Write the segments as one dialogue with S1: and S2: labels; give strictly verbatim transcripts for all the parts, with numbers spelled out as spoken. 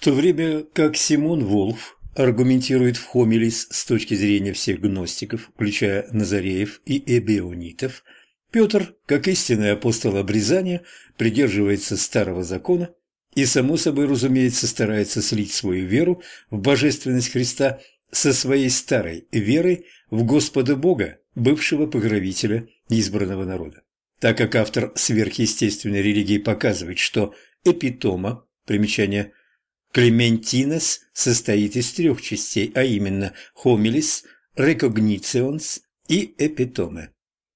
S1: то время как Симон Волф аргументирует в Хомилис с точки зрения всех гностиков, включая Назареев и Эбионитов, Петр, как истинный апостол обрезания, придерживается старого закона и, само собой разумеется, старается слить свою веру в божественность Христа со своей старой верой в Господа Бога, бывшего покровителя избранного народа. Так как автор сверхъестественной религии показывает, что эпитома, примечание Клементинес, состоит из трех частей, а именно homilис, recognitions и эпитоме.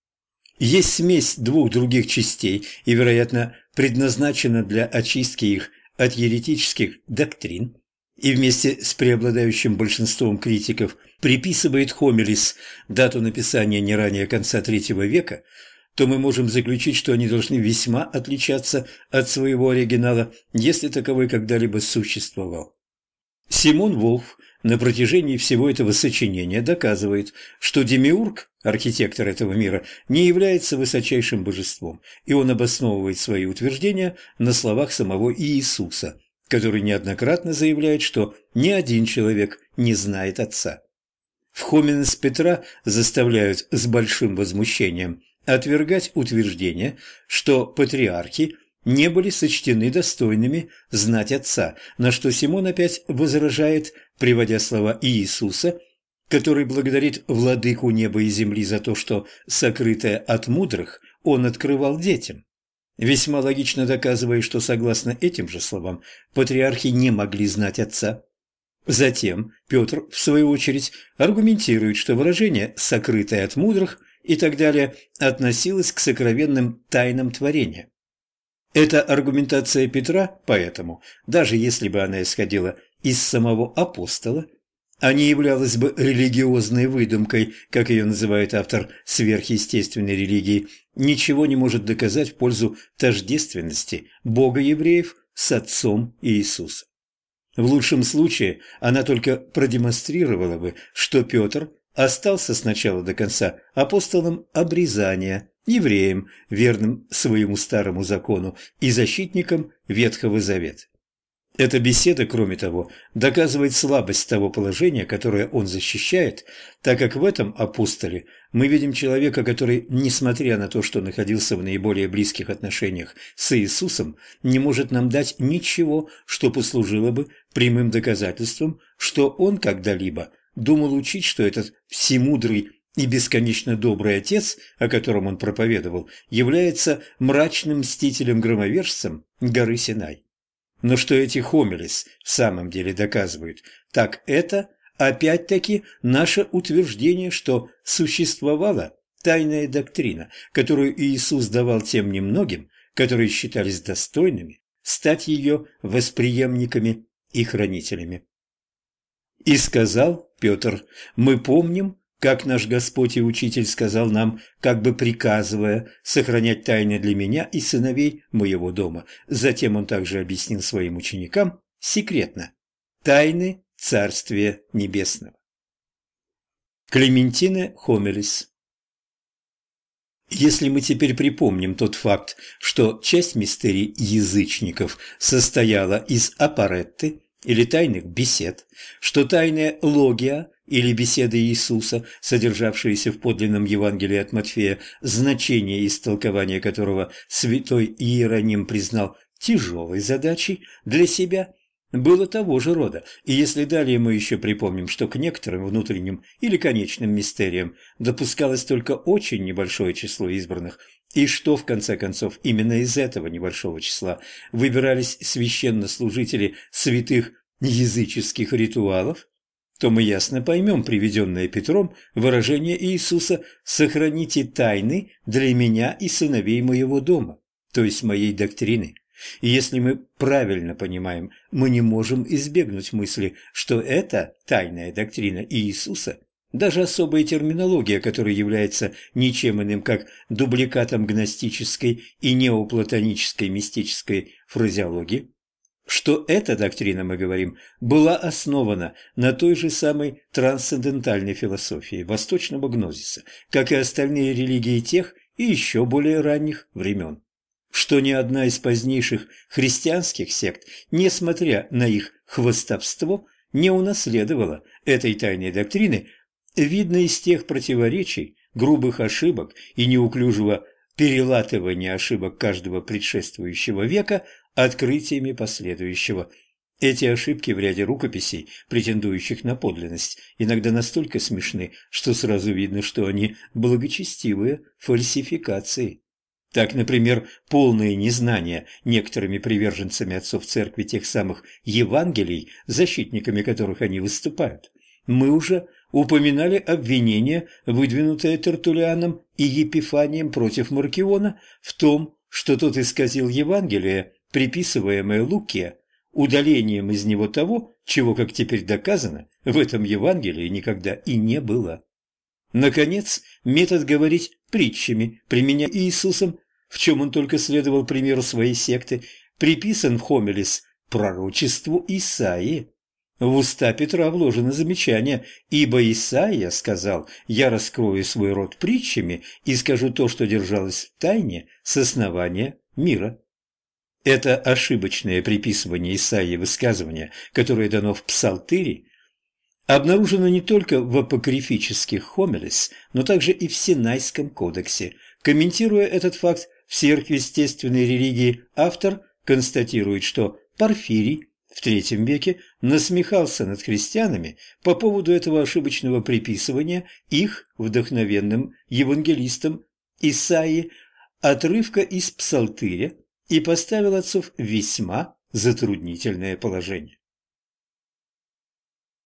S1: Есть смесь двух других частей и, вероятно, предназначена для очистки их от еретических доктрин, и вместе с преобладающим большинством критиков приписывает Хомилис дату написания не ранее конца третьего века, то мы можем заключить, что они должны весьма отличаться от своего оригинала, если таковой когда-либо существовал. Симон Волф на протяжении всего этого сочинения доказывает, что Демиург, архитектор этого мира, не является высочайшим божеством, и он обосновывает свои утверждения на словах самого Иисуса, который неоднократно заявляет, что ни один человек не знает Отца. В Хоминес Петра заставляют с большим возмущением отвергать утверждение, что патриархи не были сочтены достойными знать Отца, на что Симон опять возражает, приводя слова Иисуса, который благодарит владыку неба и земли за то, что сокрытое от мудрых он открывал детям, весьма логично доказывая, что, согласно этим же словам, патриархи не могли знать Отца. Затем Петр, в свою очередь, аргументирует, что выражение «сокрытое от мудрых» и так далее относилось к сокровенным тайнам творения. Эта аргументация Петра, поэтому, даже если бы она исходила из самого апостола, а не являлась бы религиозной выдумкой, как ее называет автор сверхъестественной религии, ничего не может доказать в пользу тождественности Бога евреев с Отцом Иисуса. В лучшем случае она только продемонстрировала бы, что Петр остался с начала до конца апостолом обрезания, евреем, верным своему старому закону и защитником Ветхого Завета. Эта беседа, кроме того, доказывает слабость того положения, которое он защищает, так как в этом апостоле мы видим человека, который, несмотря на то, что находился в наиболее близких отношениях с Иисусом, не может нам дать ничего, что послужило бы прямым доказательством, что он когда-либо думал учить, что этот всемудрый и бесконечно добрый Отец, о котором он проповедовал, является мрачным мстителем-громовержцем горы Синай. Но что эти Хомилис в самом деле доказывают, так это опять-таки наше утверждение, что существовала тайная доктрина, которую Иисус давал тем немногим, которые считались достойными стать ее восприемниками и хранителями. И сказал Петр: «Мы помним, как наш Господь и Учитель сказал нам, как бы приказывая сохранять тайны для меня и сыновей моего дома». Затем он также объяснил своим ученикам секретно тайны Царствия Небесного. Клементине Хомилис. Если мы теперь припомним тот факт, что часть мистерий язычников состояла из апаретты, или тайных бесед, что тайная логия или беседы Иисуса, содержавшиеся в подлинном Евангелии от Матфея, значение истолкования которого святой Иероним признал тяжелой задачей для себя, было того же рода, и если далее мы еще припомним, что к некоторым внутренним или конечным мистериям допускалось только очень небольшое число избранных, и что, в конце концов, именно из этого небольшого числа выбирались священнослужители святых языческих ритуалов, то мы ясно поймем приведенное Петром выражение Иисуса «сохраните тайны для меня и сыновей моего дома», то есть моей доктрины. И если мы правильно понимаем, мы не можем избегнуть мысли, что это тайная доктрина Иисуса, даже особая терминология, которая является ничем иным, как дубликатом гностической и неоплатонической мистической фразеологии, что эта доктрина, мы говорим, была основана на той же самой трансцендентальной философии восточного гнозиса, как и остальные религии тех и еще более ранних времен, что ни одна из позднейших христианских сект, несмотря на их хвастовство не унаследовало этой тайной доктрины, видно из тех противоречий, грубых ошибок и неуклюжего перелатывания ошибок каждого предшествующего века открытиями последующего. Эти ошибки в ряде рукописей, претендующих на подлинность, иногда настолько смешны, что сразу видно, что они благочестивые фальсификации. Так, например, полное незнание некоторыми приверженцами отцов церкви тех самых Евангелий, защитниками которых они выступают. Мы уже упоминали обвинение, выдвинутое Тертуллианом и Епифанием против Маркиона, в том, что тот исказил Евангелие, приписываемое Луке, удалением из него того, чего, как теперь доказано, в этом Евангелии никогда и не было. Наконец, метод говорить притчами, применяя Иисусом, в чем он только следовал примеру своей секты, приписан в Хомилис пророчеству Исаии. В уста Петра вложено замечание, ибо Исаия сказал: «Я раскрою свой рот притчами и скажу то, что держалось в тайне с основания мира». Это ошибочное приписывание Исаии высказывания, которое дано в Псалтире, обнаружено не только в апокрифических хомилис, но также и в Синайском кодексе. Комментируя этот факт в сверхъестественной религии, автор констатирует, что Порфирий в третьем веке насмехался над христианами по поводу этого ошибочного приписывания их вдохновенным евангелистам Исаии отрывка из Псалтыря и поставил отцов в весьма затруднительное положение.